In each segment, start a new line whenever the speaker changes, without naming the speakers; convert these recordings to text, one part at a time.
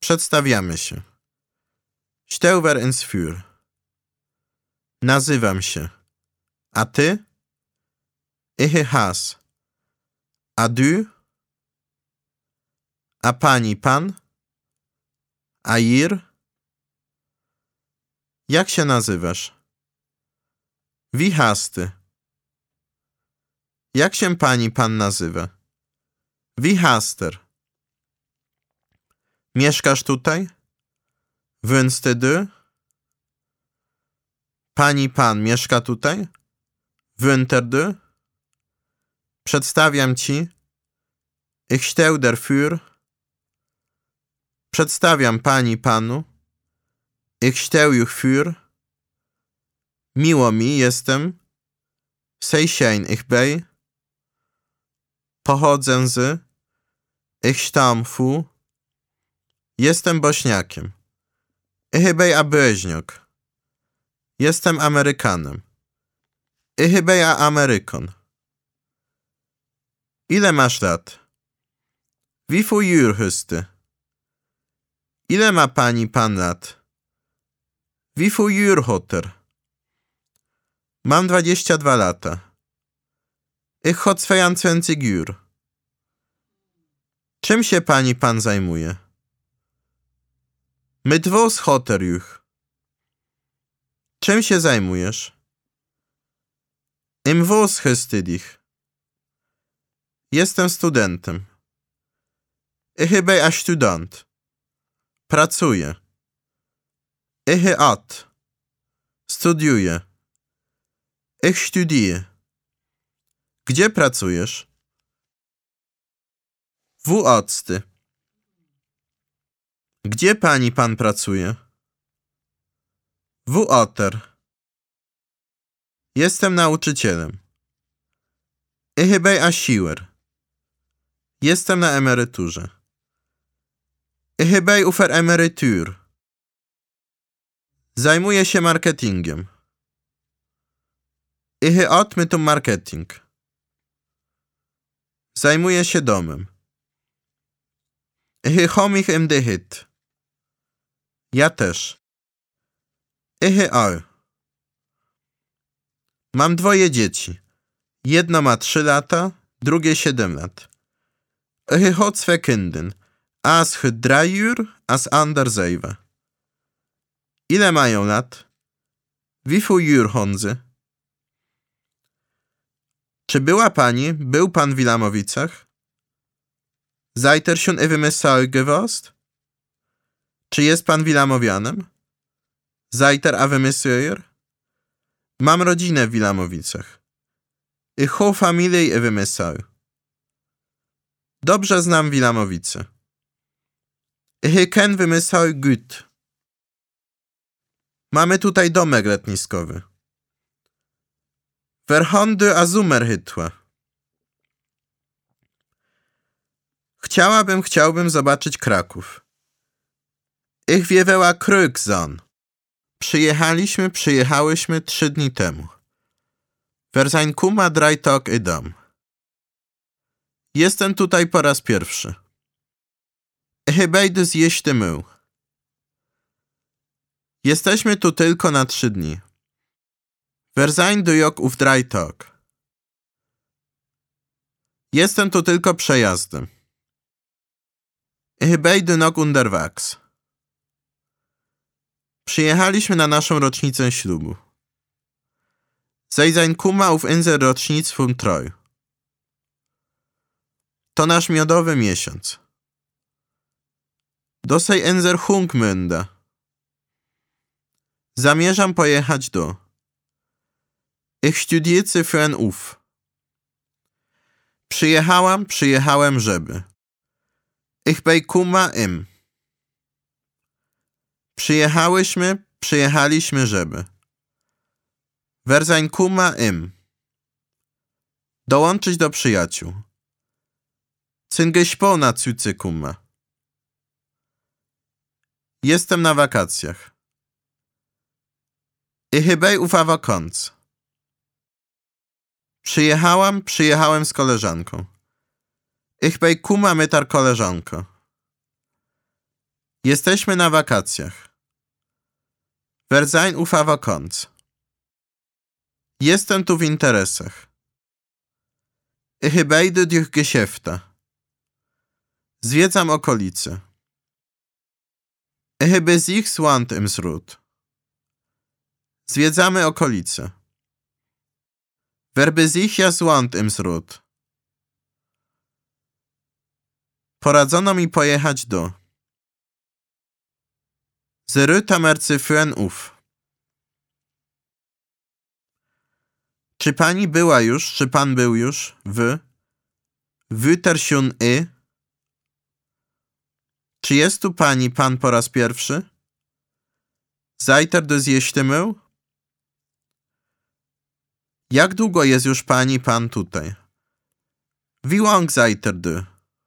Przedstawiamy się. Stel weer ins vuur. Nazywam się. A ty? Ich has. A du? A pani, pan? A ihr? Jak się nazywasz? Wie hast du? Jak się pani, pan nazywa? Wie hast er? Mieszkasz tutaj? Wohnst du? Pani, pan mieszka tutaj? Wohnt du? Przedstawiam ci. Ich stel der für. Przedstawiam pani, panu. Ich stel ich für. Miło mi, jestem. Sei schön, ich bin. Pochodzę z. Ich stamm fu. Jestem Bośniakiem. Ich bin a Böźniok. Jestem Amerykanem. Ich bin a Amerykon. Ile masz lat? Wie viel Jür hast du? Ile ma pani, pan lat? Wie viel Jür hat er? Mam 22 lata. Ich hot 22 Jür. Czym się pani, pan zajmuje? Mit was hat er już? Czym się zajmujesz? Im was hast du dich? Jestem studentem. Ich bin a Student. Pracuję. Ich at. Studiuję. Ich studiere. Gdzie pracujesz? Wo arbeitest du? Gdzie pani, pan pracuje? Wo arbeitet er? Jestem nauczycielem. Ich bin a Schüler. Jestem na emeryturze. Ich bin auf der Emerytur. Zajmuję się marketingiem. Ich at mit dem Marketing. Zajmuję się domem. Ich hom mich im Dehit. Ja też. Ich auch. Mam 2 dzieci. Jedno ma 3 lata, drugie 7 lat. Ich hot 2 Kinder. As het 3 uur, as ander 7. Ile mają lat? Wie viel Jür haben sie? Czy była pani, był pan w Wilamowicach? Seid ihr schon in Messal gewesen? Czy jest pan Wilamowianem? Seid ihr a Monsieur? Mam rodzinę w Wilamowicach. Ich ho Familie in Messal. Dobrze znam Wilamowice. Ich kenn Wymysł gut. Mamy tutaj domek letniskowy. Verhondy a Sommerhütte. Chciałbym zobaczyć Kraków. Ich wieweła Krykzon. Przyjechałyśmy 3 dni temu. Wir sein kuma 3 Tag i dom. Jestem tutaj po raz pierwszy. Ich bejdę zjeść mył. Jesteśmy tu tylko na 3 dni. Wir sein du jok uf 3 Tag. Jestem tu tylko przejazdem. Ich bejdę nog unterwegs. Przyjechaliśmy na naszą rocznicę ślubu. Zij zijn kuma uf unser rocznic vom Treu. To nasz miodowy miesiąc. Do sej unser Hungmünde. Zamierzam pojechać do. Ich studiere für ein Uf. Przyjechałem, żeby. Ich bei kuma im. Przyjechaliśmy, żeby. Wir sein kuma im. Dołączyć do przyjaciół. Sind gesponnen zu kuma. Jestem na wakacjach. Ich bin auf Vakanz. Przyjechałem z koleżanką. Ich bin kuma mit der koleżanko. Jesteśmy na wakacjach. Wir zijn auf Vakanz. Jestem tu w interesach. Ich beide durch Geschäfte. Zwiedzam okolice. Ich besuche Land im Srut. Zwiedzamy okolice. Wir besuchen Land im Srut. Poradzono mi pojechać do. Ze Rütamercy führen auf. Czy pani była już, czy pan był już w Wütersiun i? Czy jest tu pani, pan po raz pierwszy? Seid ihr das erste Mal? Jak długo jest już pani, pan tutaj? Wie lang seid ihr da?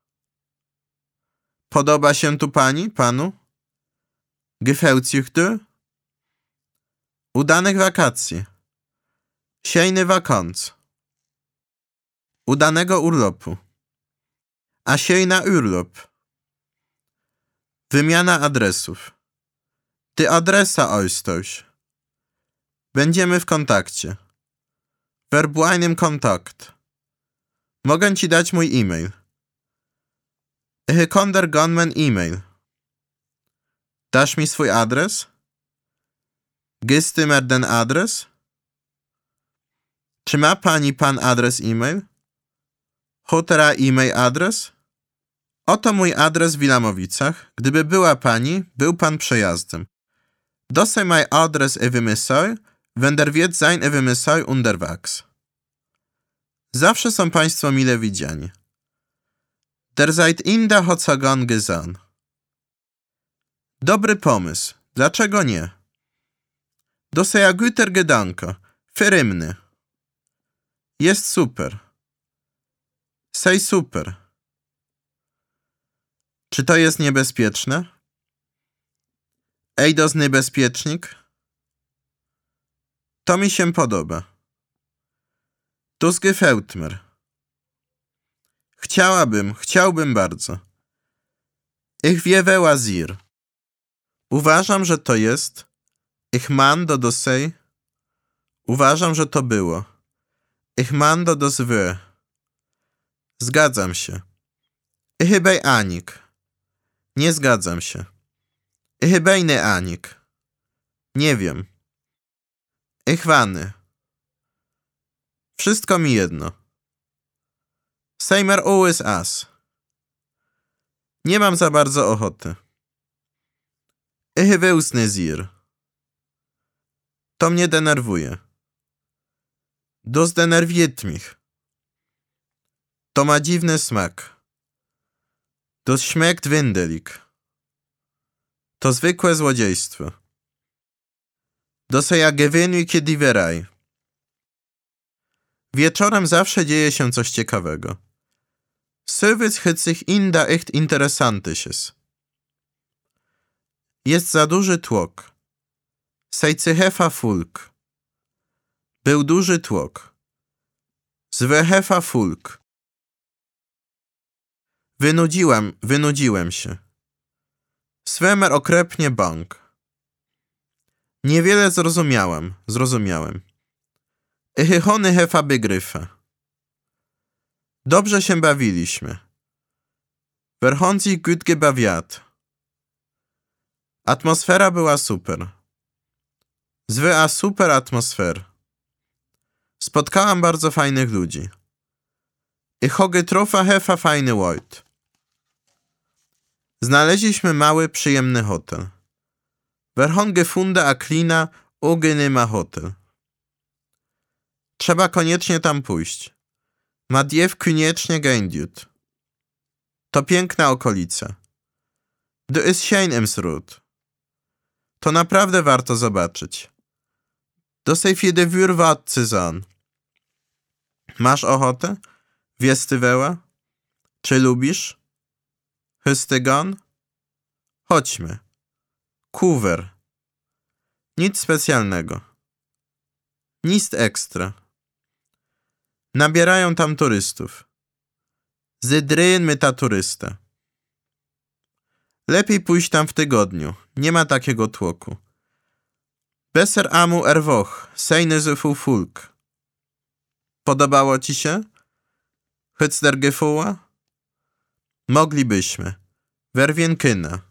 Podoba się tu pani, panu? Gefällt sich da? Udanych wakacji. Schöne Vakanz. Udanego urlopu. A schöner Urlaub. Wymiana adresów. Die Adresse-Austausch. Będziemy w kontakcie. Wir bleiben im Kontakt. Mogę ci dać mój e-mail. Ich kann dir gern mein e-mail. Dasz mi swój adres? Gibst du mir den Adres? Czy ma pani, pan adres e-mail? Hat er e-mail adres? Oto mój adres w Wilamowicach. Gdyby była pani, był pan przejazdem. Das ist mein Adres eventuell, wenn der wird sein eventuell unterwegs. Zawsze są państwo mile widziani. Der seid inda hat gern gesehen. Dobry pomysł. Dlaczego nie? Das ist ein guter Gedanke. Verrymny. Jest super. Sei super. Czy to jest niebezpieczne? Ej, das niebezpiecznik? To mi się podoba. Das gefällt mir. Chciałbym bardzo. Ich wiewe sehr. Uważam, że to jest. Ich man do dosej. Uważam, że to było. Ich man do das wär. Zgadzam się. Ich bei Anik. Nie zgadzam się. Ich bei ne Anik. Nie wiem. Ich wany. Wszystko mi jedno. Sejmer always as. Nie mam za bardzo ochoty. Ich will's ne sehr. To mnie denerwuje. Das denerwiert mich. To ma dziwny smak. Das schmeckt windelig. To zwykłe złodziejstwo. Das ja gewöhnliche Diewerei. Wieczorem zawsze dzieje się coś ciekawego. Sövits hat sich in da echt interessantes. Jest za duży tłok. Sejcy hefa fulk. Był duży tłok. Zwe hefa fulk. Wynudziłem się. Svemer okrepnie bank. Niewiele zrozumiałem. Hony hefa begryfa. Dobrze się bawiliśmy. Verhonzi gut gebawiat. Atmosfera była super. Zwe a super atmosfer. Spotkałam bardzo fajnych ludzi. Ich hoge trofa hefa fajny Leut. Znaleźliśmy mały, przyjemny hotel. Verhon gefunden a klina, angenehmer Hotel. Trzeba koniecznie tam pójść. Madiew koniecznie gędziut. To piękna okolica. Du ist schön im Srut. To naprawdę warto zobaczyć. Do sej für wür wart zu sein. Masz ochotę? Wiesz ty weła? Czy lubisz? Hystygon? Chodźmy. Kuwer. Nic specjalnego. Nic ekstra. Nabierają tam turystów. Zydryn my ta turysta. Lepiej pójść tam w tygodniu. Nie ma takiego tłoku. Besser amu erwoch, seine so fulk. Podobało ci się? Hyc der Gefühle? Moglibyśmy. Wer wie, Kinder.